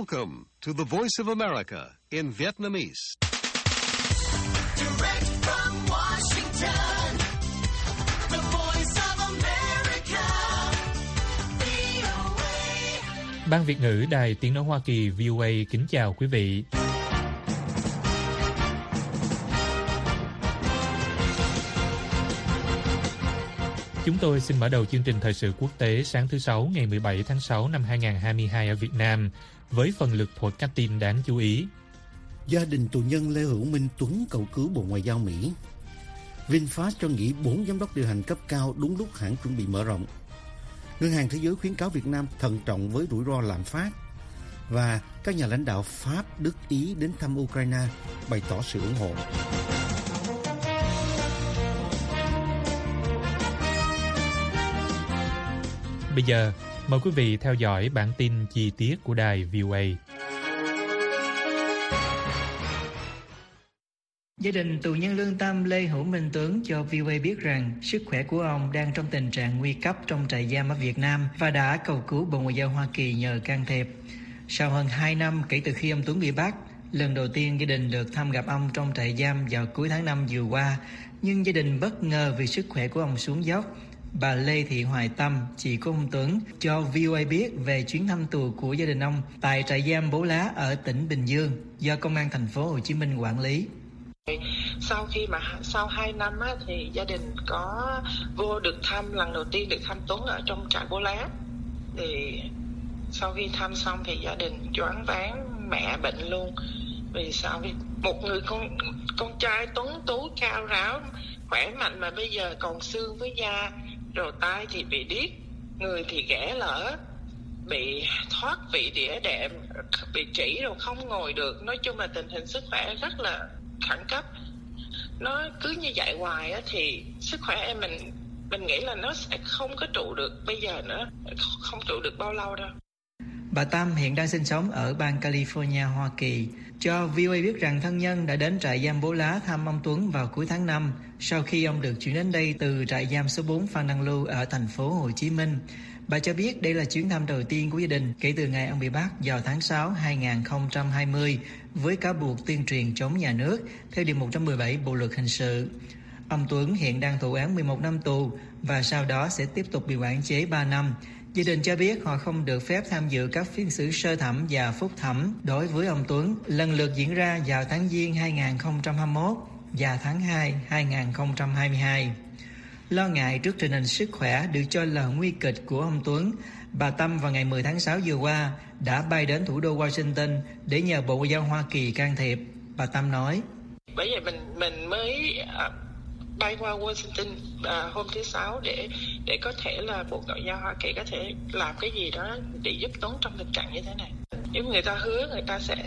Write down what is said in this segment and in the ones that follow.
Welcome to the Voice of America in Vietnamese. Direct from Washington, the Voice of America, VOA. Ban Việt ngữ Đài Tiếng nói Hoa Kỳ VOA kính chào quý vị. Chúng tôi xin mở đầu chương trình thời sự quốc tế sáng thứ Sáu ngày 17 tháng 6 năm 2022 ở Việt Nam với phần lược thuật các tin đáng chú ý. Gia đình tù nhân Lê Hữu Minh Tuấn cầu cứu Bộ Ngoại giao Mỹ. VinFast cho nghỉ 4 giám đốc điều hành cấp cao đúng lúc hãng chuẩn bị mở rộng. Ngân hàng Thế giới khuyến cáo Việt Nam thận trọng với rủi ro lạm phát. Và các nhà lãnh đạo Pháp, Đức, Ý đến thăm Ukraine bày tỏ sự ủng hộ. Bây giờ, mời quý vị theo dõi bản tin chi tiết của đài VOA. Gia đình tù nhân lương tâm Lê Hữu Minh Tuấn cho VOA biết rằng sức khỏe của ông đang trong tình trạng nguy cấp trong trại giam ở Việt Nam và đã cầu cứu Bộ Ngoại giao Hoa Kỳ nhờ can thiệp. Sau hơn 2 năm kể từ khi ông Tuấn bị bắt, lần đầu tiên gia đình được thăm gặp ông trong trại giam vào cuối tháng 5 vừa qua, nhưng gia đình bất ngờ vì sức khỏe của ông xuống dốc. Bà Lê Thị Hoài Tâm, chị của ông Tuấn, cho VOA biết về chuyến thăm tù của gia đình ông tại trại giam Bố Lá ở tỉnh Bình Dương do Công an thành phố Hồ Chí Minh quản lý. Sau 2 năm á, thì gia đình có vô được thăm, lần đầu tiên được thăm Tuấn ở trong trại Bố Lá. Thì sau khi thăm xong thì gia đình choáng váng, mẹ bệnh luôn. Vì sao? Vì một người con trai tuấn tú cao ráo khỏe mạnh mà bây giờ còn xương với da, rồi tay thì bị điếc, người thì ghẻ lở, bị thoát vị đĩa đệm, bị trĩ rồi không ngồi được. Nói chung là tình hình sức khỏe rất là khẩn cấp. Nó cứ như vậy hoài á thì sức khỏe em mình nghĩ là nó sẽ không có trụ được bây giờ nữa, không trụ được bao lâu đâu. Bà Tâm hiện đang sinh sống ở bang California, Hoa Kỳ, cho VOA biết rằng thân nhân đã đến trại giam Bố Lá thăm ông Tuấn vào cuối tháng 5 sau khi ông được chuyển đến đây từ trại giam số 4 Phan Đăng Lưu ở thành phố Hồ Chí Minh. Bà cho biết đây là chuyến thăm đầu tiên của gia đình kể từ ngày ông bị bắt vào tháng 6 2020 với cáo buộc tuyên truyền chống nhà nước theo Điều 117 Bộ Luật Hình sự. Ông Tuấn hiện đang thụ án 11 năm tù và sau đó sẽ tiếp tục bị quản chế 3 năm. Gia đình cho biết họ không được phép tham dự các phiên xử sơ thẩm và phúc thẩm đối với ông Tuấn lần lượt diễn ra vào tháng Giêng 2021 và tháng 2 2022. Lo ngại trước tình hình sức khỏe được cho là nguy kịch của ông Tuấn, bà Tâm vào ngày 10 tháng 6 vừa qua đã bay đến thủ đô Washington để nhờ Bộ Ngoại giao Hoa Kỳ can thiệp. Bà Tâm nói: Bởi vậy mình mới bay qua Washington hôm thứ Sáu để có thể là Bộ Ngoại giao Hoa Kỳ có thể làm cái gì đó để giúp Tuấn trong tình trạng như thế này. Nếu người ta hứa người ta sẽ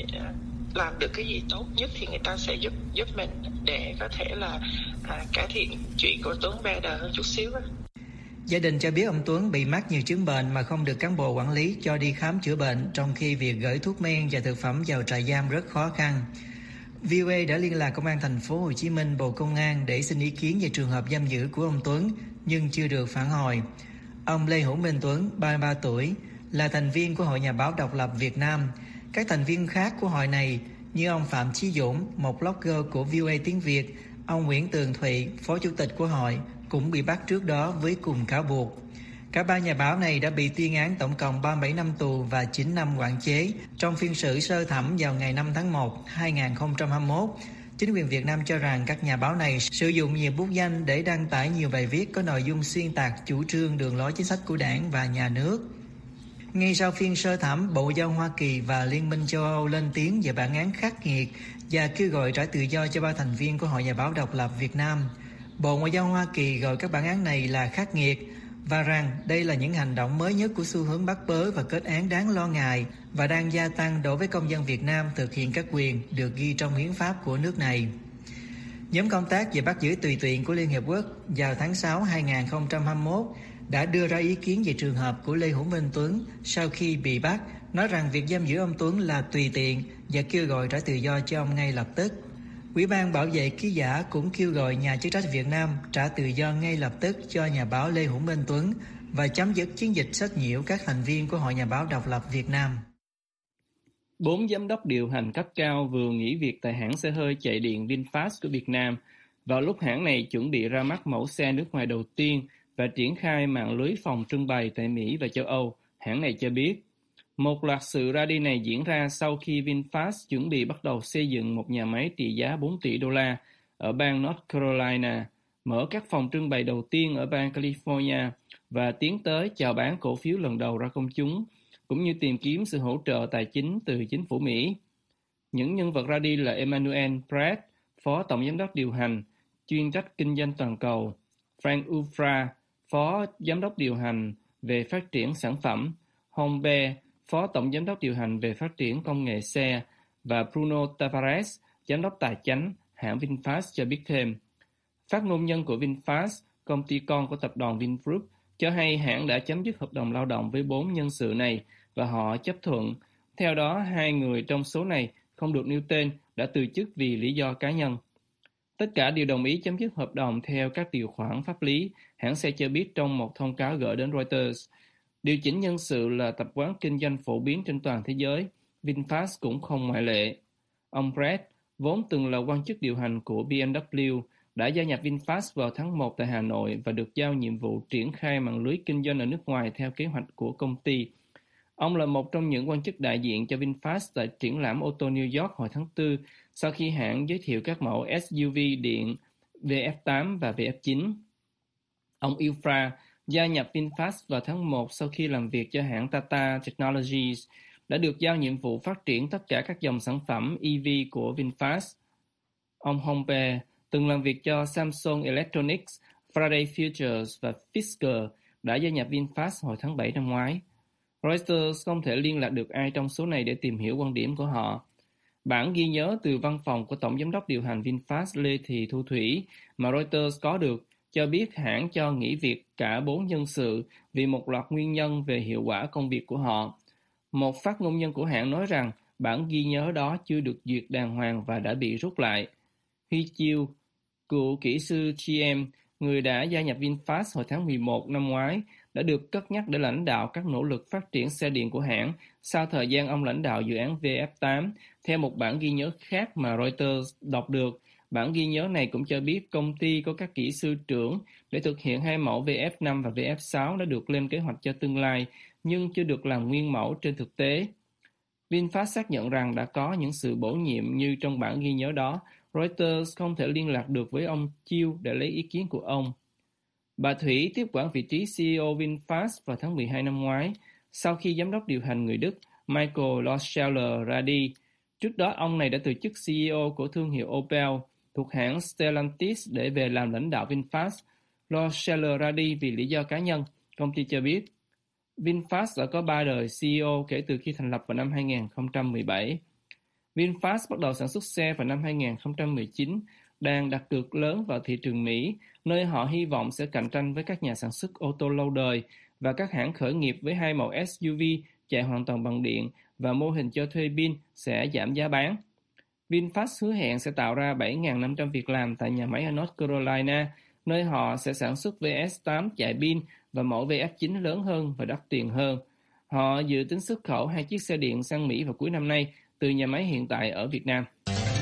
làm được cái gì tốt nhất thì người ta sẽ giúp mình để có thể là cải thiện chuyện của Tuấn better hơn chút xíu đó. Gia đình cho biết ông Tuấn bị mắc nhiều chứng bệnh mà không được cán bộ quản lý cho đi khám chữa bệnh, trong khi việc gửi thuốc men và thực phẩm vào trại giam rất khó khăn. VOA đã liên lạc Công an thành phố Hồ Chí Minh, Bộ Công an để xin ý kiến về trường hợp giam giữ của ông Tuấn nhưng chưa được phản hồi. Ông Lê Hữu Minh Tuấn, 33 tuổi, là thành viên của Hội Nhà báo Độc lập Việt Nam. Các thành viên khác của hội này như ông Phạm Chí Dũng, một blogger của VOA tiếng Việt, ông Nguyễn Tường Thụy, phó chủ tịch của hội, cũng bị bắt trước đó với cùng cáo buộc. Cả ba nhà báo này đã bị tuyên án tổng cộng 37 năm tù và 9 năm quản chế trong phiên xử sơ thẩm vào ngày 5 tháng 1, 2021. Chính quyền Việt Nam cho rằng các nhà báo này sử dụng nhiều bút danh để đăng tải nhiều bài viết có nội dung xuyên tạc chủ trương đường lối chính sách của Đảng và nhà nước. Ngay sau phiên sơ thẩm, Bộ Ngoại giao Hoa Kỳ và Liên minh châu Âu lên tiếng về bản án khắc nghiệt và kêu gọi trả tự do cho 3 thành viên của Hội Nhà báo Độc lập Việt Nam. Bộ Ngoại giao Hoa Kỳ gọi các bản án này là khắc nghiệt và rằng đây là những hành động mới nhất của xu hướng bắt bớ và kết án đáng lo ngại và đang gia tăng đối với công dân Việt Nam thực hiện các quyền được ghi trong hiến pháp của nước này. Nhóm công tác về bắt giữ tùy tiện của Liên Hiệp Quốc vào tháng 6 2021 đã đưa ra ý kiến về trường hợp của Lê Hữu Minh Tuấn sau khi bị bắt, nói rằng việc giam giữ ông Tuấn là tùy tiện và kêu gọi trả tự do cho ông ngay lập tức. Ủy ban bảo vệ ký giả cũng kêu gọi nhà chức trách Việt Nam trả tự do ngay lập tức cho nhà báo Lê Hữu Minh Tuấn và chấm dứt chiến dịch sách nhiễu các thành viên của Hội Nhà báo Độc lập Việt Nam. 4 giám đốc điều hành cấp cao vừa nghỉ việc tại hãng xe hơi chạy điện VinFast của Việt Nam vào lúc hãng này chuẩn bị ra mắt mẫu xe nước ngoài đầu tiên và triển khai mạng lưới phòng trưng bày tại Mỹ và châu Âu, hãng này cho biết. Một loạt sự ra đi này diễn ra sau khi VinFast chuẩn bị bắt đầu xây dựng một nhà máy trị giá 4 tỷ đô la ở bang North Carolina, mở các phòng trưng bày đầu tiên ở bang California và tiến tới chào bán cổ phiếu lần đầu ra công chúng, cũng như tìm kiếm sự hỗ trợ tài chính từ chính phủ Mỹ. Những nhân vật ra đi là Emmanuel Pratt, Phó Tổng Giám đốc điều hành, chuyên trách kinh doanh toàn cầu, Frank Ufra, Phó Giám đốc điều hành về phát triển sản phẩm, Hong Be, Phó Tổng Giám đốc điều hành về phát triển công nghệ xe, và Bruno Tavares, Giám đốc tài chánh, hãng VinFast cho biết thêm. Phát ngôn nhân của VinFast, công ty con của tập đoàn Vingroup, cho hay hãng đã chấm dứt hợp đồng lao động với 4 nhân sự này và họ chấp thuận. Theo đó, 2 người trong số này không được nêu tên đã từ chức vì lý do cá nhân. Tất cả đều đồng ý chấm dứt hợp đồng theo các điều khoản pháp lý, hãng xe cho biết trong một thông cáo gửi đến Reuters. Điều chỉnh nhân sự là tập quán kinh doanh phổ biến trên toàn thế giới, VinFast cũng không ngoại lệ. Ông Brett, vốn từng là quan chức điều hành của BMW, đã gia nhập VinFast vào tháng 1 tại Hà Nội và được giao nhiệm vụ triển khai mạng lưới kinh doanh ở nước ngoài theo kế hoạch của công ty. Ông là một trong những quan chức đại diện cho VinFast tại triển lãm ô tô New York hồi tháng 4 sau khi hãng giới thiệu các mẫu SUV điện VF8 và VF9. Ông Ufra gia nhập VinFast vào tháng 1 sau khi làm việc cho hãng Tata Technologies, đã được giao nhiệm vụ phát triển tất cả các dòng sản phẩm EV của VinFast. Ông Hongpe từng làm việc cho Samsung Electronics, Friday Futures và Fisker, đã gia nhập VinFast hồi tháng 7 năm ngoái. Reuters không thể liên lạc được ai trong số này để tìm hiểu quan điểm của họ. Bản ghi nhớ từ văn phòng của Tổng Giám đốc điều hành VinFast Lê Thị Thu Thủy mà Reuters có được cho biết hãng cho nghỉ việc cả 4 nhân sự vì một loạt nguyên nhân về hiệu quả công việc của họ. Một phát ngôn nhân của hãng nói rằng bản ghi nhớ đó chưa được duyệt đàng hoàng và đã bị rút lại. Huy Chiêu, cựu kỹ sư GM, người đã gia nhập VinFast hồi tháng 11 năm ngoái, đã được cất nhắc để lãnh đạo các nỗ lực phát triển xe điện của hãng sau thời gian ông lãnh đạo dự án VF8. Theo một bản ghi nhớ khác mà Reuters đọc được, bản ghi nhớ này cũng cho biết công ty có các kỹ sư trưởng để thực hiện 2 mẫu VF5 và VF6 đã được lên kế hoạch cho tương lai, nhưng chưa được làm nguyên mẫu trên thực tế. VinFast xác nhận rằng đã có những sự bổ nhiệm như trong bản ghi nhớ đó. Reuters không thể liên lạc được với ông Chiêu để lấy ý kiến của ông. Bà Thủy tiếp quản vị trí CEO VinFast vào tháng 12 năm ngoái, sau khi giám đốc điều hành người Đức Michael Lohscheller ra đi. Trước đó, ông này đã từ chức CEO của thương hiệu Opel thuộc hãng Stellantis để về làm lãnh đạo VinFast. Lohscheller ra đi vì lý do cá nhân, công ty cho biết. VinFast đã có 3 đời CEO kể từ khi thành lập vào năm 2017. VinFast bắt đầu sản xuất xe vào năm 2019, đang đặt cược lớn vào thị trường Mỹ, nơi họ hy vọng sẽ cạnh tranh với các nhà sản xuất ô tô lâu đời và các hãng khởi nghiệp với 2 mẫu SUV chạy hoàn toàn bằng điện và mô hình cho thuê pin sẽ giảm giá bán. VinFast hứa hẹn sẽ tạo ra 7.500 việc làm tại nhà máy ở North Carolina, nơi họ sẽ sản xuất VS8 chạy pin và mẫu VF9 lớn hơn và đắt tiền hơn. Họ dự tính xuất khẩu 2 chiếc xe điện sang Mỹ vào cuối năm nay từ nhà máy hiện tại ở Việt Nam.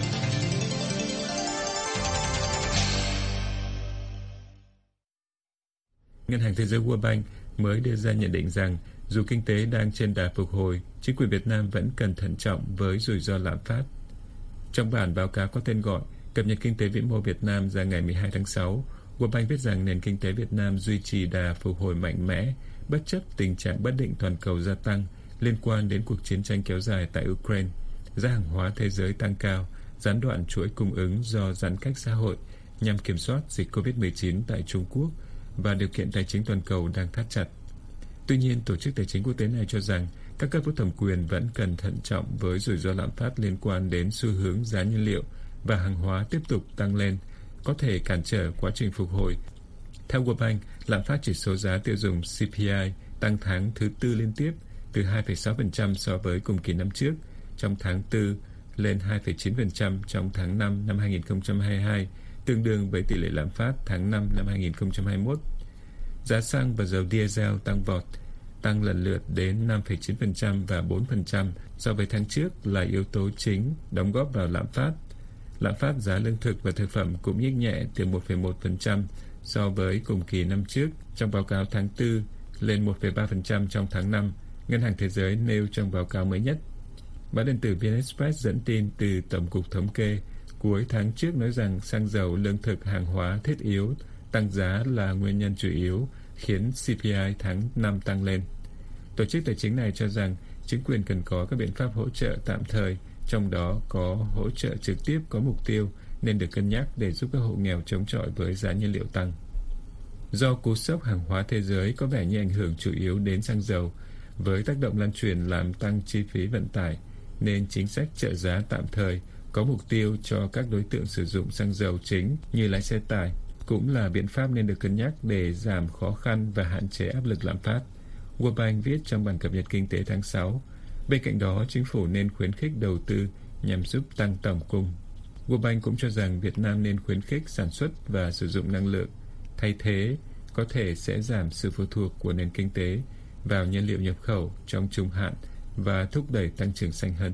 Ngân hàng Thế giới World Bank mới đưa ra nhận định rằng dù kinh tế đang trên đà phục hồi, chính quyền Việt Nam vẫn cần thận trọng với rủi ro lạm phát. Trong bản báo cáo có tên gọi Cập nhật kinh tế vĩ mô Việt Nam ra ngày 12 tháng 6, World Bank viết rằng nền kinh tế Việt Nam duy trì đà phục hồi mạnh mẽ, bất chấp tình trạng bất định toàn cầu gia tăng liên quan đến cuộc chiến tranh kéo dài tại Ukraine, giá hàng hóa thế giới tăng cao, gián đoạn chuỗi cung ứng do giãn cách xã hội nhằm kiểm soát dịch COVID-19 tại Trung Quốc và điều kiện tài chính toàn cầu đang thắt chặt. Tuy nhiên, Tổ chức Tài chính Quốc tế này cho rằng các cấp có thẩm quyền vẫn cần thận trọng với rủi ro lạm phát liên quan đến xu hướng giá nhiên liệu và hàng hóa tiếp tục tăng lên, có thể cản trở quá trình phục hồi. Theo World Bank, lạm phát chỉ số giá tiêu dùng CPI tăng tháng thứ 4 liên tiếp từ 2,6% so với cùng kỳ năm trước trong tháng 4 lên 2,9% trong tháng 5 năm 2022, tương đương với tỷ lệ lạm phát tháng 5 năm 2021. Giá xăng và dầu diesel tăng vọt. tăng lần lượt đến 5,9% và 4% so với tháng trước là yếu tố chính đóng góp vào lạm phát. Lạm phát giá lương thực và thực phẩm cũng nhích nhẹ từ 1,1% so với cùng kỳ năm trước trong báo cáo tháng 4 lên 1,3% trong tháng 5, Ngân hàng Thế giới nêu trong báo cáo mới nhất. Báo điện tử VnExpress dẫn tin từ Tổng cục Thống kê cuối tháng trước nói rằng xăng dầu, lương thực, hàng hóa thiết yếu tăng giá là nguyên nhân chủ yếu khiến CPI tháng 5 tăng lên. Tổ chức tài chính này cho rằng chính quyền cần có các biện pháp hỗ trợ tạm thời, trong đó có hỗ trợ trực tiếp có mục tiêu nên được cân nhắc để giúp các hộ nghèo chống chọi với giá nhiên liệu tăng. Do cú sốc hàng hóa thế giới có vẻ như ảnh hưởng chủ yếu đến xăng dầu, với tác động lan truyền làm tăng chi phí vận tải, nên chính sách trợ giá tạm thời có mục tiêu cho các đối tượng sử dụng xăng dầu chính như lái xe tải cũng là biện pháp nên được cân nhắc để giảm khó khăn và hạn chế áp lực lạm phát. World Bank viết trong bản cập nhật kinh tế tháng 6. Bên cạnh đó, chính phủ nên khuyến khích đầu tư nhằm giúp tăng tổng cung. World Bank cũng cho rằng Việt Nam nên khuyến khích sản xuất và sử dụng năng lượng. Thay thế, có thể sẽ giảm sự phụ thuộc của nền kinh tế vào nhiên liệu nhập khẩu trong trung hạn và thúc đẩy tăng trưởng xanh hơn.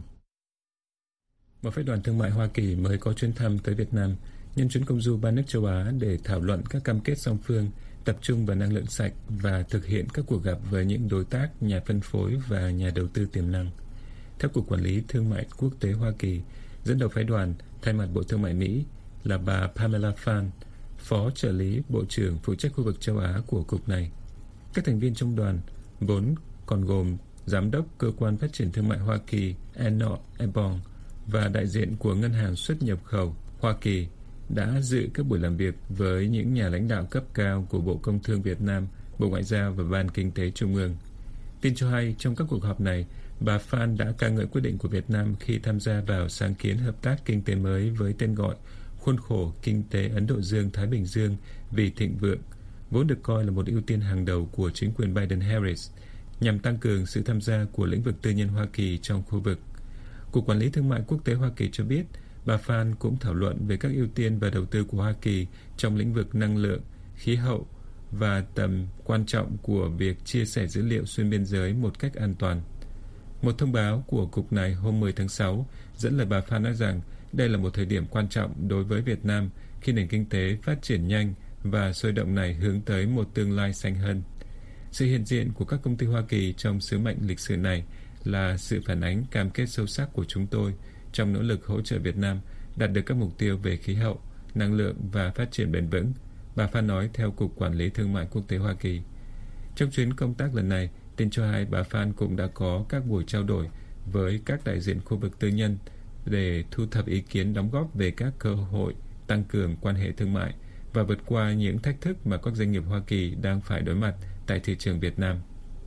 Một phái đoàn thương mại Hoa Kỳ mới có chuyến thăm tới Việt Nam nhân chuyến công du ba nước châu Á để thảo luận các cam kết song phương, tập trung vào năng lượng sạch và thực hiện các cuộc gặp với những đối tác, nhà phân phối và nhà đầu tư tiềm năng. Theo Cục Quản lý Thương mại Quốc tế Hoa Kỳ, dẫn đầu phái đoàn thay mặt Bộ Thương mại Mỹ là bà Pamela Phan, Phó trợ lý Bộ trưởng phụ trách khu vực châu Á của cục này. Các thành viên trong đoàn vốn còn gồm Giám đốc Cơ quan Phát triển Thương mại Hoa Kỳ Enoch Ebong và đại diện của Ngân hàng Xuất nhập khẩu Hoa Kỳ đã dự các buổi làm việc với những nhà lãnh đạo cấp cao của Bộ Công Thương Việt Nam, Bộ Ngoại giao và Ban Kinh tế Trung ương. Tin cho hay, trong các cuộc họp này, bà Phan đã ca ngợi quyết định của Việt Nam khi tham gia vào sáng kiến hợp tác kinh tế mới với tên gọi Khuôn khổ Kinh tế Ấn Độ Dương-Thái Bình Dương vì thịnh vượng, vốn được coi là một ưu tiên hàng đầu của chính quyền Biden-Harris, nhằm tăng cường sự tham gia của lĩnh vực tư nhân Hoa Kỳ trong khu vực. Cục Quản lý Thương mại Quốc tế Hoa Kỳ cho biết, bà Phan cũng thảo luận về các ưu tiên và đầu tư của Hoa Kỳ trong lĩnh vực năng lượng, khí hậu và tầm quan trọng của việc chia sẻ dữ liệu xuyên biên giới một cách an toàn. Một thông báo của cục này hôm 10 tháng 6 dẫn lời bà Phan nói rằng đây là một thời điểm quan trọng đối với Việt Nam khi nền kinh tế phát triển nhanh và sôi động này hướng tới một tương lai xanh hơn. Sự hiện diện của các công ty Hoa Kỳ trong sứ mệnh lịch sử này là sự phản ánh cam kết sâu sắc của chúng tôi trong nỗ lực hỗ trợ Việt Nam đạt được các mục tiêu về khí hậu, năng lượng và phát triển bền vững, bà Phan nói theo Cục Quản lý Thương mại Quốc tế Hoa Kỳ. Trong chuyến công tác lần này, tin cho hay bà Phan cũng đã có các buổi trao đổi với các đại diện khu vực tư nhân để thu thập ý kiến đóng góp về các cơ hội tăng cường quan hệ thương mại và vượt qua những thách thức mà các doanh nghiệp Hoa Kỳ đang phải đối mặt tại thị trường Việt Nam.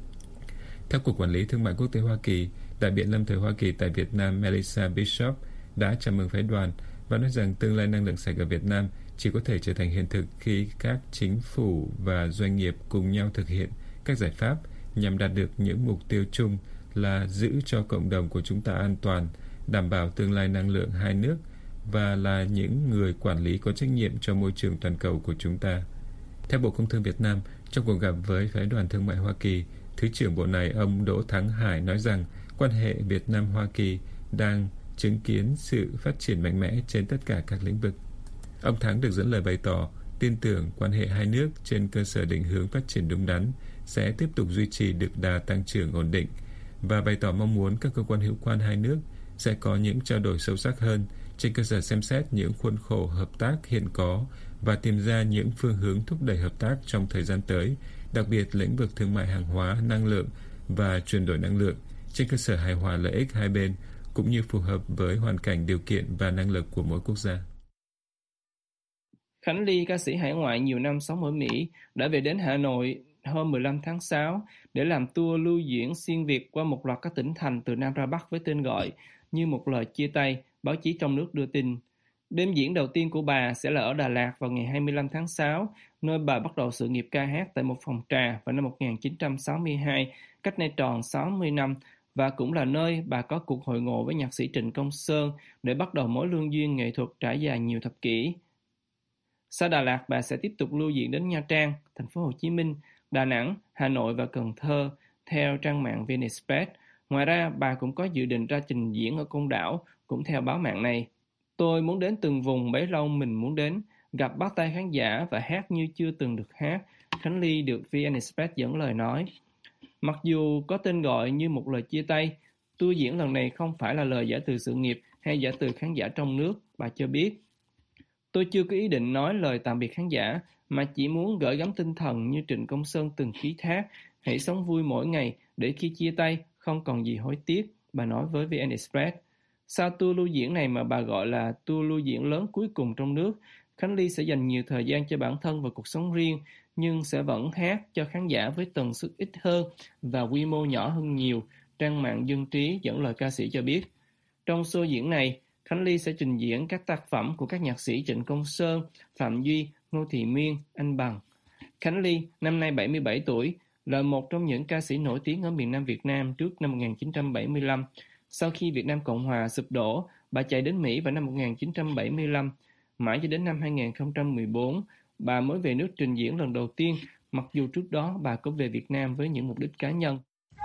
Theo Cục Quản lý Thương mại Quốc tế Hoa Kỳ, đại biện lâm thời Hoa Kỳ tại Việt Nam Melissa Bishop đã chào mừng phái đoàn và nói rằng tương lai năng lượng sạch ở Việt Nam chỉ có thể trở thành hiện thực khi các chính phủ và doanh nghiệp cùng nhau thực hiện các giải pháp nhằm đạt được những mục tiêu chung là giữ cho cộng đồng của chúng ta an toàn, đảm bảo tương lai năng lượng hai nước và là những người quản lý có trách nhiệm cho môi trường toàn cầu của chúng ta. Theo Bộ Công Thương Việt Nam, trong cuộc gặp với phái đoàn thương mại Hoa Kỳ, Thứ trưởng Bộ này ông Đỗ Thắng Hải nói rằng quan hệ Việt Nam-Hoa Kỳ đang chứng kiến sự phát triển mạnh mẽ trên tất cả các lĩnh vực. Ông Thắng được dẫn lời bày tỏ tin tưởng quan hệ hai nước trên cơ sở định hướng phát triển đúng đắn sẽ tiếp tục duy trì được đà tăng trưởng ổn định và bày tỏ mong muốn các cơ quan hữu quan hai nước sẽ có những trao đổi sâu sắc hơn trên cơ sở xem xét những khuôn khổ hợp tác hiện có và tìm ra những phương hướng thúc đẩy hợp tác trong thời gian tới, đặc biệt lĩnh vực thương mại hàng hóa, năng lượng và chuyển đổi năng lượng trên cơ sở hài hòa lợi ích hai bên cũng như phù hợp với hoàn cảnh, điều kiện và năng lực của mỗi quốc gia. Khánh Ly, ca sĩ hải ngoại nhiều năm sống ở Mỹ, đã về đến Hà Nội hôm 15 tháng 6 để làm tour lưu diễn xuyên Việt qua một loạt các tỉnh thành từ Nam ra Bắc với tên gọi Như một lời chia tay, báo chí trong nước đưa tin. Đêm diễn đầu tiên của bà sẽ là ở Đà Lạt vào ngày 25 tháng 6, nơi bà bắt đầu sự nghiệp ca hát tại một phòng trà vào năm 1962, cách nay tròn 60 năm, và cũng là nơi bà có cuộc hội ngộ với nhạc sĩ Trịnh Công Sơn để bắt đầu mối lương duyên nghệ thuật trải dài nhiều thập kỷ. Sau Đà Lạt, bà sẽ tiếp tục lưu diễn đến Nha Trang, thành phố Hồ Chí Minh, Đà Nẵng, Hà Nội và Cần Thơ, theo trang mạng VN Express. Ngoài ra, bà cũng có dự định ra trình diễn ở Côn Đảo, cũng theo báo mạng này. Tôi muốn đến từng vùng bấy lâu mình muốn đến, gặp bắt tay khán giả và hát như chưa từng được hát, Khánh Ly được VN Express dẫn lời nói. Mặc dù có tên gọi như một lời chia tay, tour diễn lần này không phải là lời giả từ sự nghiệp hay giả từ khán giả trong nước, bà cho biết. Tôi chưa có ý định nói lời tạm biệt khán giả, mà chỉ muốn gửi gắm tinh thần như Trịnh Công Sơn từng ký thác, hãy sống vui mỗi ngày để khi chia tay không còn gì hối tiếc, bà nói với VN Express. Sau tour lưu diễn này mà bà gọi là tour lưu diễn lớn cuối cùng trong nước, Khánh Ly sẽ dành nhiều thời gian cho bản thân và cuộc sống riêng, nhưng sẽ vẫn hát cho khán giả với tần suất ít hơn và quy mô nhỏ hơn nhiều, trang mạng Dân Trí dẫn lời ca sĩ cho biết. Trong show diễn này, Khánh Ly sẽ trình diễn các tác phẩm của các nhạc sĩ Trịnh Công Sơn, Phạm Duy, Ngô Thị Miên, Anh Bằng. Khánh Ly, năm nay 77 tuổi, là một trong những ca sĩ nổi tiếng ở miền Nam Việt Nam trước năm 1975. Sau khi Việt Nam Cộng Hòa sụp đổ, bà chạy đến Mỹ vào năm 1975. Mãi cho đến năm 2014, bà mới về nước trình diễn lần đầu tiên, mặc dù trước đó bà có về Việt Nam với những mục đích cá nhân.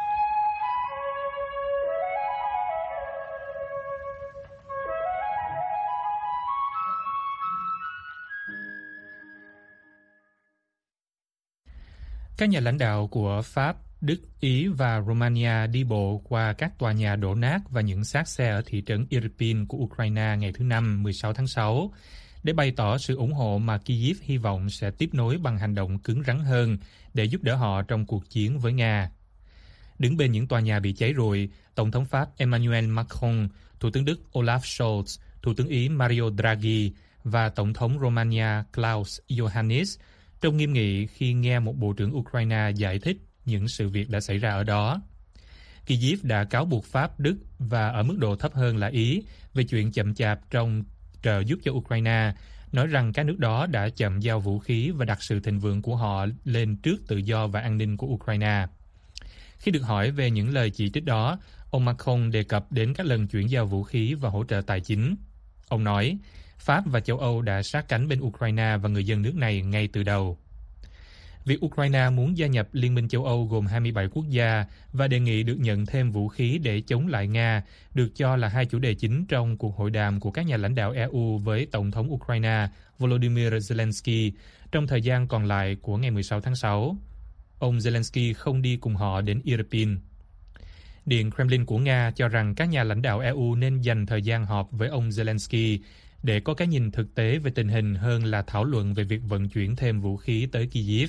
Các nhà lãnh đạo của Pháp, Đức, Ý và Romania đi bộ qua các tòa nhà đổ nát và những xác xe ở thị trấn Irpin của Ukraine ngày thứ Năm 16 tháng 6 để bày tỏ sự ủng hộ mà Kyiv hy vọng sẽ tiếp nối bằng hành động cứng rắn hơn để giúp đỡ họ trong cuộc chiến với Nga. Đứng bên những tòa nhà bị cháy rụi, Tổng thống Pháp Emmanuel Macron, Thủ tướng Đức Olaf Scholz, Thủ tướng Ý Mario Draghi và Tổng thống Romania Klaus Iohannis trông nghiêm nghị khi nghe một bộ trưởng Ukraine giải thích những sự việc đã xảy ra ở đó. Kyiv đã cáo buộc Pháp, Đức và ở mức độ thấp hơn là Ý về chuyện chậm chạp trong trợ giúp cho Ukraine, nói rằng các nước đó đã chậm giao vũ khí và đặt sự thịnh vượng của họ lên trước tự do và an ninh của Ukraine. Khi được hỏi về những lời chỉ trích đó, ông Macron đề cập đến các lần chuyển giao vũ khí và hỗ trợ tài chính. Ông nói, Pháp và châu Âu đã sát cánh bên Ukraine và người dân nước này ngay từ đầu. Việc Ukraine muốn gia nhập Liên minh châu Âu gồm 27 quốc gia và đề nghị được nhận thêm vũ khí để chống lại Nga được cho là hai chủ đề chính trong cuộc hội đàm của các nhà lãnh đạo EU với Tổng thống Ukraine Volodymyr Zelensky trong thời gian còn lại của ngày 16 tháng 6. Ông Zelensky không đi cùng họ đến Irpin. Điện Kremlin của Nga cho rằng các nhà lãnh đạo EU nên dành thời gian họp với ông Zelensky để có cái nhìn thực tế về tình hình hơn là thảo luận về việc vận chuyển thêm vũ khí tới Kyiv.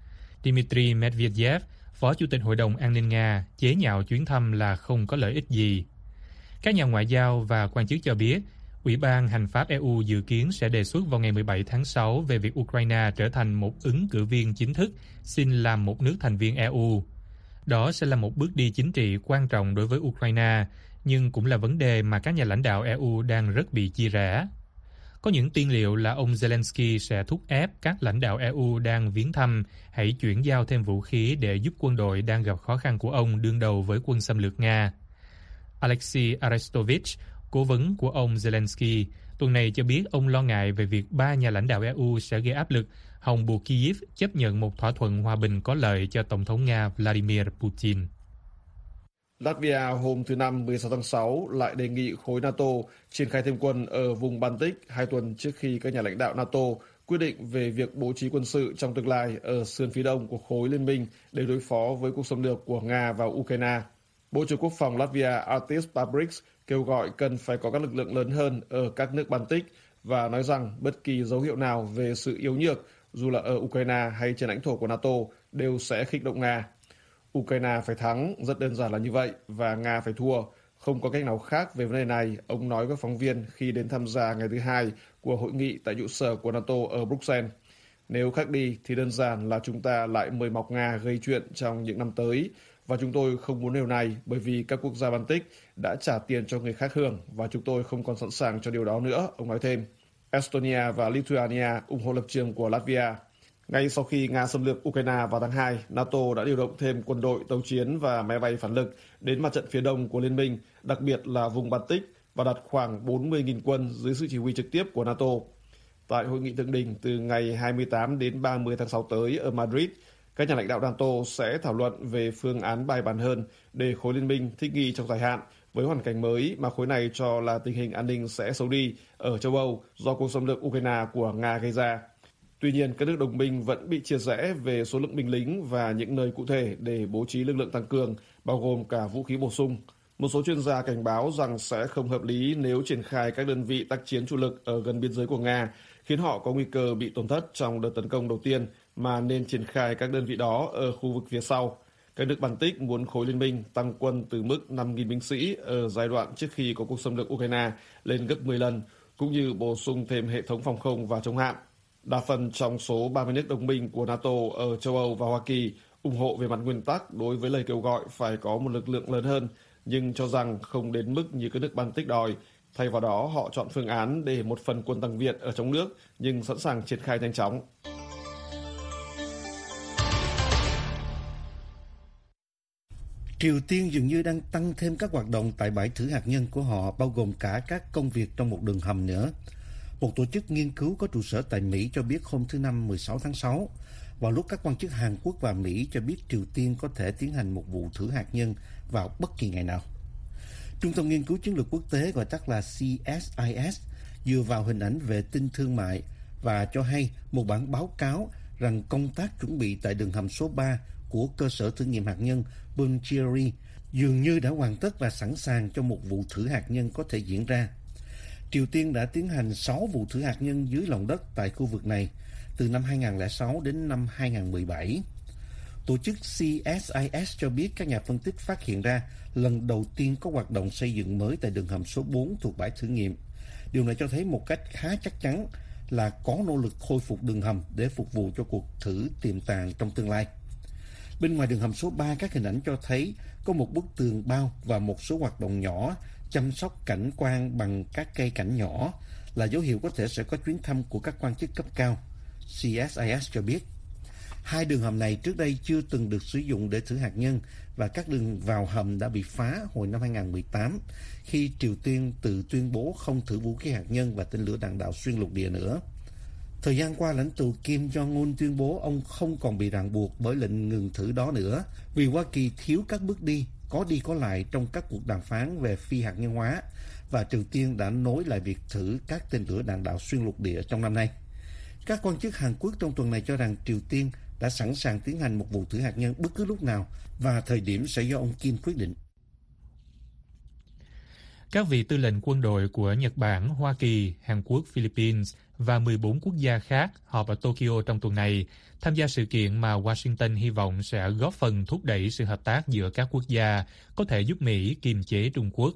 Dmitry Medvedev, Phó Chủ tịch Hội đồng An ninh Nga, chế nhạo chuyến thăm là không có lợi ích gì. Các nhà ngoại giao và quan chức cho biết, Ủy ban Hành pháp EU dự kiến sẽ đề xuất vào ngày 17 tháng 6 về việc Ukraine trở thành một ứng cử viên chính thức xin làm một nước thành viên EU. Đó sẽ là một bước đi chính trị quan trọng đối với Ukraine, nhưng cũng là vấn đề mà các nhà lãnh đạo EU đang rất bị chia rẽ. Có những tiên liệu là ông Zelensky sẽ thúc ép các lãnh đạo EU đang viếng thăm hãy chuyển giao thêm vũ khí để giúp quân đội đang gặp khó khăn của ông đương đầu với quân xâm lược Nga. Alexei Arestovich, cố vấn của ông Zelensky, tuần này cho biết ông lo ngại về việc ba nhà lãnh đạo EU sẽ gây áp lực hòng buộc Kyiv chấp nhận một thỏa thuận hòa bình có lợi cho Tổng thống Nga Vladimir Putin. Latvia hôm thứ Năm 16 tháng 6 lại đề nghị khối NATO triển khai thêm quân ở vùng Baltic 2 tuần trước khi các nhà lãnh đạo NATO quyết định về việc bố trí quân sự trong tương lai ở sườn phía đông của khối liên minh để đối phó với cuộc xâm lược của Nga vào Ukraine. Bộ trưởng Quốc phòng Latvia Artis Pabriks kêu gọi cần phải có các lực lượng lớn hơn ở các nước Baltic và nói rằng bất kỳ dấu hiệu nào về sự yếu nhược, dù là ở Ukraine hay trên lãnh thổ của NATO, đều sẽ khích động Nga. Ukraine phải thắng, rất đơn giản là như vậy, và Nga phải thua. Không có cách nào khác về vấn đề này, ông nói với phóng viên khi đến tham gia ngày thứ hai của hội nghị tại trụ sở của NATO ở Bruxelles. Nếu khác đi thì đơn giản là chúng ta lại mời mọc Nga gây chuyện trong những năm tới, và chúng tôi không muốn điều này bởi vì các quốc gia Baltic đã trả tiền cho người khác hưởng và chúng tôi không còn sẵn sàng cho điều đó nữa, ông nói thêm. Estonia và Lithuania ủng hộ lập trường của Latvia. Ngay sau khi Nga xâm lược Ukraine vào tháng 2, NATO đã điều động thêm quân đội, tàu chiến và máy bay phản lực đến mặt trận phía đông của Liên minh, đặc biệt là vùng Baltic, và đặt khoảng 40.000 quân dưới sự chỉ huy trực tiếp của NATO. Tại hội nghị thượng đỉnh từ ngày 28 đến 30 tháng 6 tới ở Madrid, Các nhà lãnh đạo NATO sẽ thảo luận về phương án bài bản hơn để khối liên minh thích nghi trong dài hạn với hoàn cảnh mới mà khối này cho là tình hình an ninh sẽ xấu đi ở châu Âu do cuộc xâm lược Ukraine của Nga gây ra. Tuy nhiên, các nước đồng minh vẫn bị chia rẽ về số lượng binh lính và những nơi cụ thể để bố trí lực lượng tăng cường, bao gồm cả vũ khí bổ sung. Một số chuyên gia cảnh báo rằng sẽ không hợp lý nếu triển khai các đơn vị tác chiến chủ lực ở gần biên giới của Nga, khiến họ có nguy cơ bị tổn thất trong đợt tấn công đầu tiên, mà nên triển khai các đơn vị đó ở khu vực phía sau. Các nước Baltic muốn khối liên minh tăng quân từ mức 5.000 binh sĩ ở giai đoạn trước khi có cuộc xâm lược Ukraine lên gấp 10 lần, cũng như bổ sung thêm hệ thống phòng không và chống hạm. Đa phần trong số 30 nước đồng minh của NATO ở châu Âu và Hoa Kỳ ủng hộ về mặt nguyên tắc đối với lời kêu gọi phải có một lực lượng lớn hơn, nhưng cho rằng không đến mức như các nước Baltic đòi. Thay vào đó, họ chọn phương án để một phần quân tăng viện ở trong nước, nhưng sẵn sàng triển khai nhanh chóng. Triều Tiên dường như đang tăng thêm các hoạt động tại bãi thử hạt nhân của họ, bao gồm cả các công việc trong một đường hầm nữa. Một tổ chức nghiên cứu có trụ sở tại Mỹ cho biết hôm thứ Năm 16 tháng 6, vào lúc các quan chức Hàn Quốc và Mỹ cho biết Triều Tiên có thể tiến hành một vụ thử hạt nhân vào bất kỳ ngày nào. Trung tâm Nghiên cứu Chiến lược Quốc tế, gọi tắt là CSIS, dựa vào hình ảnh vệ tinh thương mại và cho hay một bản báo cáo rằng công tác chuẩn bị tại đường hầm số 3 của cơ sở thử nghiệm hạt nhân Punggye-ri dường như đã hoàn tất và sẵn sàng cho một vụ thử hạt nhân có thể diễn ra. Triều Tiên đã tiến hành 6 vụ thử hạt nhân dưới lòng đất tại khu vực này từ năm 2006 đến năm 2017. Tổ chức CSIS cho biết các nhà phân tích phát hiện ra lần đầu tiên có hoạt động xây dựng mới tại đường hầm số 4 thuộc bãi thử nghiệm. Điều này cho thấy một cách khá chắc chắn là có nỗ lực khôi phục đường hầm để phục vụ cho cuộc thử tiềm tàng trong tương lai. Bên ngoài đường hầm số 3, các hình ảnh cho thấy có một bức tường bao và một số hoạt động nhỏ chăm sóc cảnh quan bằng các cây cảnh nhỏ là dấu hiệu có thể sẽ có chuyến thăm của các quan chức cấp cao. CSIS cho biết, hai đường hầm này trước đây chưa từng được sử dụng để thử hạt nhân và các đường vào hầm đã bị phá hồi năm 2018 khi Triều Tiên tự tuyên bố không thử vũ khí hạt nhân và tên lửa đạn đạo xuyên lục địa nữa. Thời gian qua, lãnh tụ Kim Jong-un tuyên bố ông không còn bị ràng buộc bởi lệnh ngừng thử đó nữa vì Hoa Kỳ thiếu các bước đi có lại trong các cuộc đàm phán về phi hạt nhân hóa và Triều Tiên đã nối lại việc thử các tên lửa đạn đạo xuyên lục địa trong năm nay. Các quan chức Hàn Quốc trong tuần này cho rằng Triều Tiên đã sẵn sàng tiến hành một vụ thử hạt nhân bất cứ lúc nào và thời điểm sẽ do ông Kim quyết định. Các vị tư lệnh quân đội của Nhật Bản, Hoa Kỳ, Hàn Quốc, Philippines và 14 quốc gia khác họp ở Tokyo trong tuần này, tham gia sự kiện mà Washington hy vọng sẽ góp phần thúc đẩy sự hợp tác giữa các quốc gia, có thể giúp Mỹ kiềm chế Trung Quốc.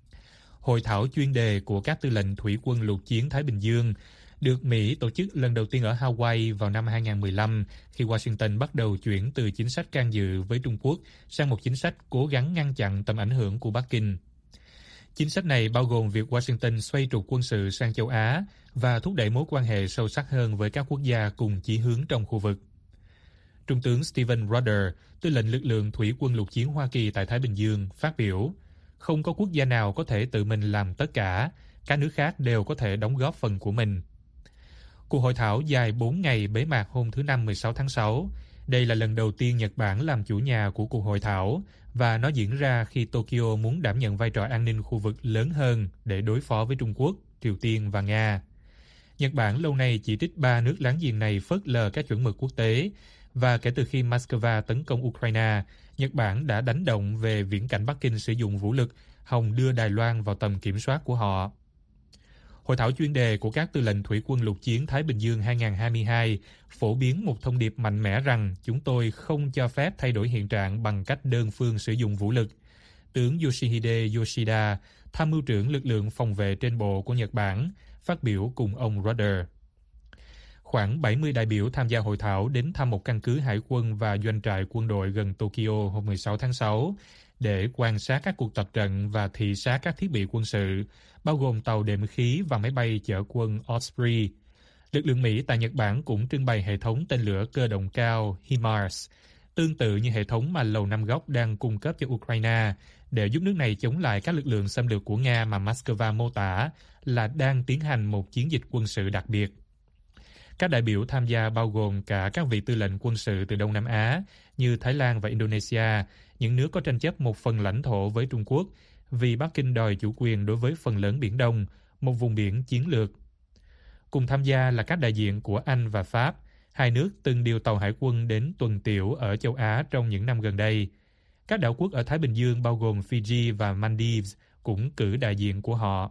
Hội thảo chuyên đề của các tư lệnh thủy quân lục chiến Thái Bình Dương được Mỹ tổ chức lần đầu tiên ở Hawaii vào năm 2015 khi Washington bắt đầu chuyển từ chính sách can dự với Trung Quốc sang một chính sách cố gắng ngăn chặn tầm ảnh hưởng của Bắc Kinh. Chính sách này bao gồm việc Washington xoay trục quân sự sang châu Á và thúc đẩy mối quan hệ sâu sắc hơn với các quốc gia cùng chí hướng trong khu vực. Trung tướng Stephen Rudder, tư lệnh lực lượng thủy quân lục chiến Hoa Kỳ tại Thái Bình Dương, phát biểu, không có quốc gia nào có thể tự mình làm tất cả, các nước khác đều có thể đóng góp phần của mình. Cuộc hội thảo dài 4 ngày bế mạc hôm thứ Năm 16 tháng 6. Đây là lần đầu tiên Nhật Bản làm chủ nhà của cuộc hội thảo và nó diễn ra khi Tokyo muốn đảm nhận vai trò an ninh khu vực lớn hơn để đối phó với Trung Quốc, Triều Tiên và Nga. Nhật Bản lâu nay chỉ trích 3 nước láng giềng này phớt lờ các chuẩn mực quốc tế và kể từ khi Moscow tấn công Ukraine, Nhật Bản đã đánh động về viễn cảnh Bắc Kinh sử dụng vũ lực hòng đưa Đài Loan vào tầm kiểm soát của họ. Hội thảo chuyên đề của các tư lệnh thủy quân lục chiến Thái Bình Dương 2022 phổ biến một thông điệp mạnh mẽ rằng chúng tôi không cho phép thay đổi hiện trạng bằng cách đơn phương sử dụng vũ lực. Tướng Yoshihide Yoshida, tham mưu trưởng lực lượng phòng vệ trên bộ của Nhật Bản, phát biểu cùng ông Rudder. Khoảng 70 đại biểu tham gia hội thảo đến thăm một căn cứ hải quân và doanh trại quân đội gần Tokyo hôm 16 tháng 6 để quan sát các cuộc tập trận và thị sát các thiết bị quân sự, bao gồm tàu đệm khí và máy bay chở quân Osprey. Lực lượng Mỹ tại Nhật Bản cũng trưng bày hệ thống tên lửa cơ động cao HIMARS, tương tự như hệ thống mà Lầu Năm Góc đang cung cấp cho Ukraine để giúp nước này chống lại các lực lượng xâm lược của Nga mà Moscow mô tả là đang tiến hành một chiến dịch quân sự đặc biệt. Các đại biểu tham gia bao gồm cả các vị tư lệnh quân sự từ Đông Nam Á như Thái Lan và Indonesia, những nước có tranh chấp một phần lãnh thổ với Trung Quốc vì Bắc Kinh đòi chủ quyền đối với phần lớn Biển Đông, một vùng biển chiến lược. Cùng tham gia là các đại diện của Anh và Pháp, hai nước từng điều tàu hải quân đến tuần tiễu ở châu Á trong những năm gần đây. Các đảo quốc ở Thái Bình Dương bao gồm Fiji và Maldives cũng cử đại diện của họ.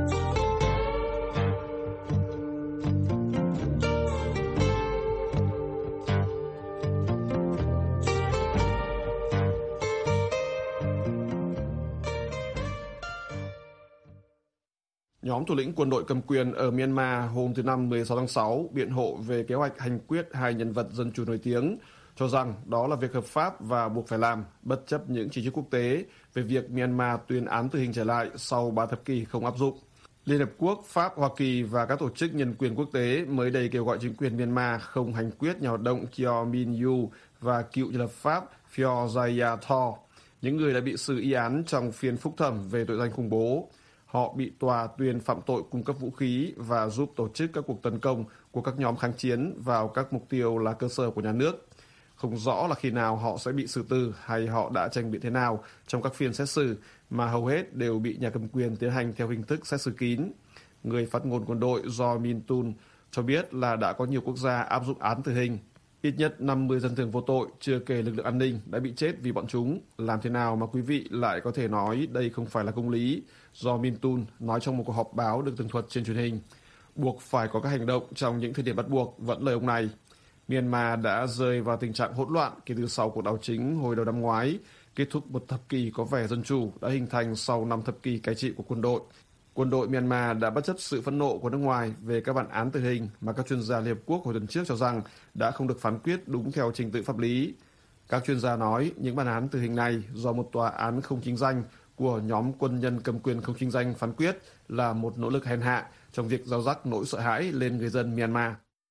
Nhóm thủ lĩnh quân đội cầm quyền ở Myanmar hôm thứ Năm 16 tháng 6 biện hộ về kế hoạch hành quyết hai nhân vật dân chủ nổi tiếng, cho rằng đó là việc hợp pháp và buộc phải làm, bất chấp những chỉ trích quốc tế về việc Myanmar tuyên án tử hình trở lại sau 3 thập kỷ không áp dụng. Liên Hợp Quốc, Pháp, Hoa Kỳ và các tổ chức nhân quyền quốc tế mới đây kêu gọi chính quyền Myanmar không hành quyết nhà hoạt động Kyaw Min Yu và cựu nhà lập pháp Phyo Jaya Thaw, những người đã bị xử y án trong phiên phúc thẩm về tội danh khủng bố. Họ bị tòa tuyên phạm tội cung cấp vũ khí và giúp tổ chức các cuộc tấn công của các nhóm kháng chiến vào các mục tiêu là cơ sở của nhà nước. Không rõ là khi nào họ sẽ bị xử tử hay họ đã tranh biện thế nào trong các phiên xét xử mà hầu hết đều bị nhà cầm quyền tiến hành theo hình thức xét xử kín. Người phát ngôn quân đội Jo Min Tun cho biết là đã có nhiều quốc gia áp dụng án tử hình. Ít nhất 50 dân thường vô tội, chưa kể lực lượng an ninh, đã bị chết vì bọn chúng. Làm thế nào mà quý vị lại có thể nói đây không phải là công lý? Do Min Tun nói trong một cuộc họp báo được tường thuật trên truyền hình. Buộc phải có các hành động trong những thời điểm bắt buộc, vẫn lời ông này. Myanmar đã rơi vào tình trạng hỗn loạn kể từ sau cuộc đảo chính hồi đầu năm ngoái, kết thúc một thập kỷ có vẻ dân chủ đã hình thành sau 5 thập kỷ cai trị của quân đội. Quân đội Myanmar đã bất chấp sự phẫn nộ của nước ngoài về các bản án tử hình mà các chuyên gia Liên Hợp Quốc hồi tuần trước cho rằng đã không được phán quyết đúng theo trình tự pháp lý. Các chuyên gia nói những bản án tử hình này do một tòa án không chính danh của nhóm quân nhân cầm quyền không chính danh phán quyết là một nỗ lực hèn hạ trong việc gieo rắc nỗi sợ hãi lên người dân Myanmar.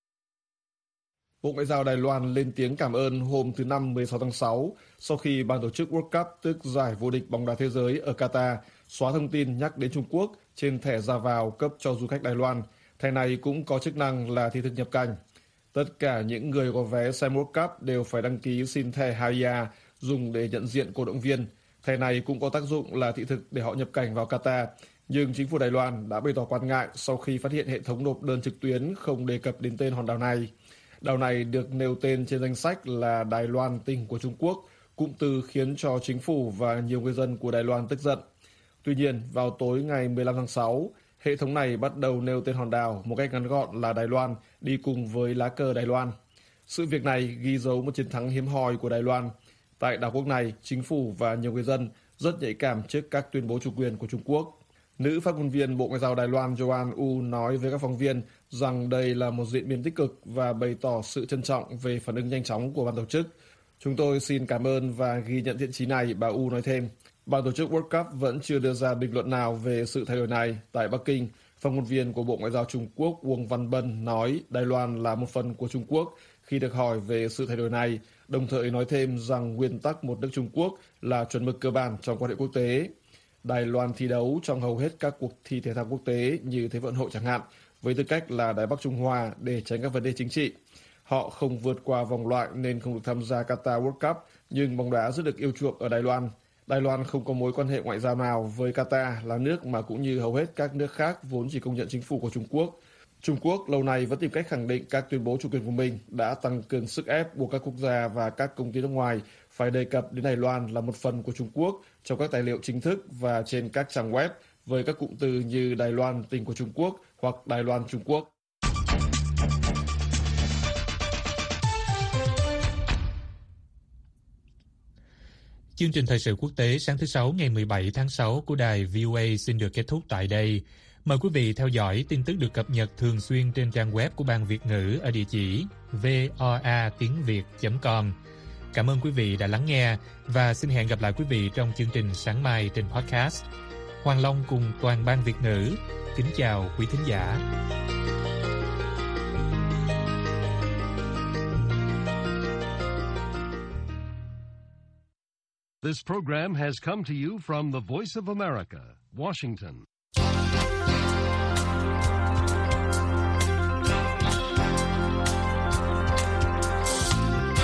Bộ Ngoại giao Đài Loan lên tiếng cảm ơn hôm thứ Năm 16 tháng 6 sau khi ban tổ chức World Cup, tức giải vô địch bóng đá thế giới ở Qatar, xóa thông tin nhắc đến Trung Quốc trên thẻ ra vào cấp cho du khách Đài Loan. Thẻ này cũng có chức năng là thị thực nhập cảnh. Tất cả những người có vé xem World Cup đều phải đăng ký xin thẻ Haya dùng để nhận diện cổ động viên. Thẻ này cũng có tác dụng là thị thực để họ nhập cảnh vào Qatar. Nhưng chính phủ Đài Loan đã bày tỏ quan ngại sau khi phát hiện hệ thống nộp đơn trực tuyến không đề cập đến tên hòn đảo này. Đảo này được nêu tên trên danh sách là Đài Loan tỉnh của Trung Quốc, cụm từ khiến cho chính phủ và nhiều người dân của Đài Loan tức giận. Tuy nhiên, vào tối ngày 15 tháng 6, hệ thống này bắt đầu nêu tên hòn đảo một cách ngắn gọn là Đài Loan đi cùng với lá cờ Đài Loan. Sự việc này ghi dấu một chiến thắng hiếm hoi của Đài Loan. Tại đảo quốc này, chính phủ và nhiều người dân rất nhạy cảm trước các tuyên bố chủ quyền của Trung Quốc. Nữ phát ngôn viên Bộ Ngoại giao Đài Loan Joanne Wu nói với các phóng viên rằng đây là một diễn biến tích cực và bày tỏ sự trân trọng về phản ứng nhanh chóng của ban tổ chức. Chúng tôi xin cảm ơn và ghi nhận thiện chí này, bà Wu nói thêm. Ban tổ chức World Cup vẫn chưa đưa ra bình luận nào về sự thay đổi này. Tại Bắc Kinh, phát ngôn viên của Bộ Ngoại giao Trung Quốc Uông Văn Bân nói Đài Loan là một phần của Trung Quốc khi được hỏi về sự thay đổi này, đồng thời nói thêm rằng nguyên tắc một nước Trung Quốc là chuẩn mực cơ bản trong quan hệ quốc tế. Đài Loan thi đấu trong hầu hết các cuộc thi thể thao quốc tế như Thế vận hội chẳng hạn, với tư cách là Đài Bắc Trung Hoa để tránh các vấn đề chính trị. Họ không vượt qua vòng loại nên không được tham gia Qatar World Cup, nhưng bóng đá rất được yêu chuộng ở Đài Loan. Đài Loan không có mối quan hệ ngoại giao nào với Qatar, là nước mà cũng như hầu hết các nước khác vốn chỉ công nhận chính phủ của Trung Quốc. Trung Quốc lâu nay vẫn tìm cách khẳng định các tuyên bố chủ quyền của mình, đã tăng cường sức ép buộc các quốc gia và các công ty nước ngoài phải đề cập đến Đài Loan là một phần của Trung Quốc trong các tài liệu chính thức và trên các trang web với các cụm từ như Đài Loan tỉnh của Trung Quốc hoặc Đài Loan Trung Quốc. Chương trình thời sự quốc tế sáng thứ Sáu ngày 17 tháng 6 của đài VOA xin được kết thúc tại đây. Mời quý vị theo dõi tin tức được cập nhật thường xuyên trên trang web của Ban Việt ngữ ở địa chỉ voatiengviet.com. Cảm ơn quý vị đã lắng nghe và xin hẹn gặp lại quý vị trong chương trình sáng mai trên podcast. Hoàng Long cùng toàn Ban Việt ngữ kính chào quý thính giả. This program has come to you from the Voice of America, Washington.